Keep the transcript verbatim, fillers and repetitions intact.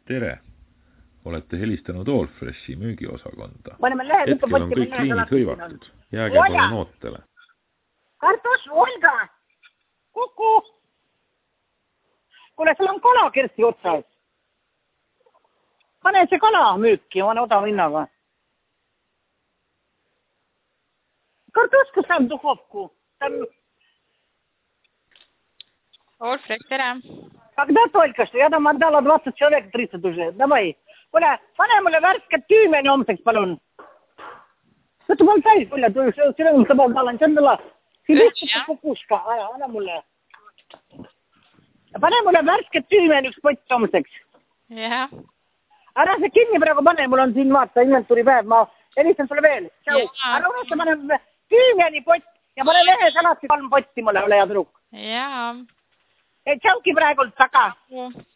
Tere! Olete helistanud Allfreshi müügiosakonda. Lehe, Hetkel on kõik liinid hõivatud. Jääge palun ootele. Kartus, Olga! Kuku! Kuule, seal on kala Kirsti otsas. Pane see kala müüki, on odav hinnaga. Kartus, kus on duhovku? Там... Allfresh, tere! Когда только что? Я там отдала двадцать человек, тридцать уже. Давай. Kuule, pane mulle värsket tüümeni homseks, palun. Võtta mul täis, kuule, siin on sõbal talan, see on täna. Siin lihtsalt kukuska, aja, anna mulle. Pane mulle värsket tüümeni üks pott homseks. Jah. Ära see kinni praegu pane, mul on siin vaata inventuuri päev, ma helistan sulle veel. Ära unesta, pane tüümeni pott ja pane lehes alati kolm potti mulle, ole hea truk. Jaa. Tšauki praegult taga.